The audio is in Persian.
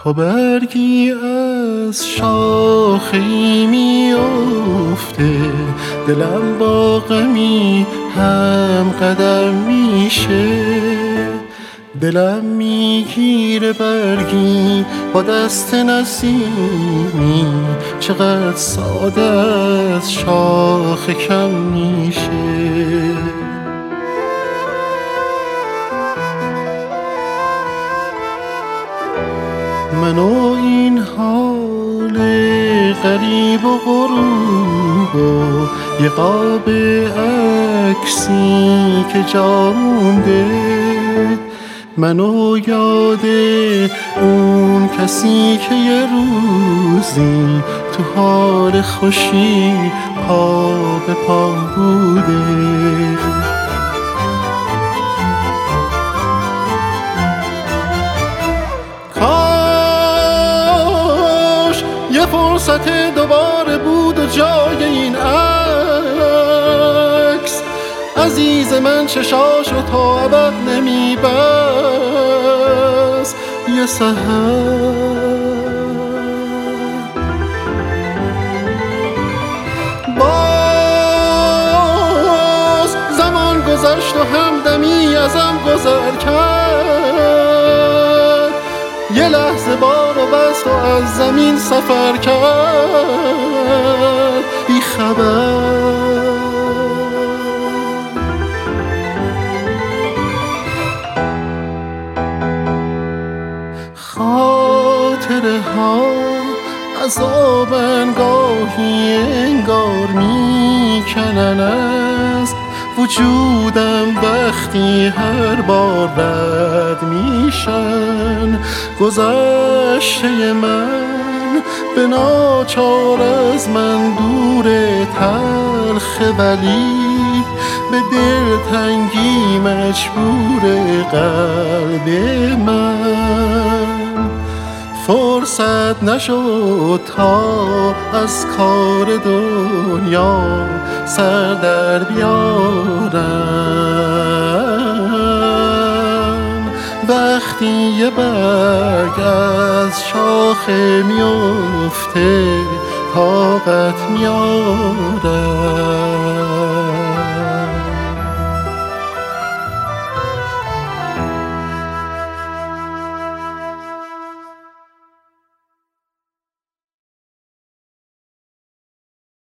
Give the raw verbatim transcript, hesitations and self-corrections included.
تا برگی از شاخه‌ای میفته، دلم با غمی هم قدم میشه. دلم میگیره برگی با دست نسیمی، چقدر ساده از شاخه کم میشه. من و این حال غریب و غروب و یه قاب عکسی که جا مونده، منو یاد اون کسی که یه روزی تو حال خوشی پا به پا بوده. کاش یه فرصت دوباره بود و جای این عکس عزیز من چشاشو تا ابد نمیبست. یه سحر باز زمان گذشت و همدمی ازم گذر کرد، یه لحظه بار و بست و از زمین سفر کرد بی خبر. خاطره ها عذابن گاهی انگار میکنن از وجودم وقتی هر بار رد میشن. گذشته من به ناچار از من دوره تلخه، ولی به دلتنگی مجبور قلب من. فرصت نشد تا از کار دنیا سر در بیارم. وقتی یه برگ از شاخه میفته طاقت میارم.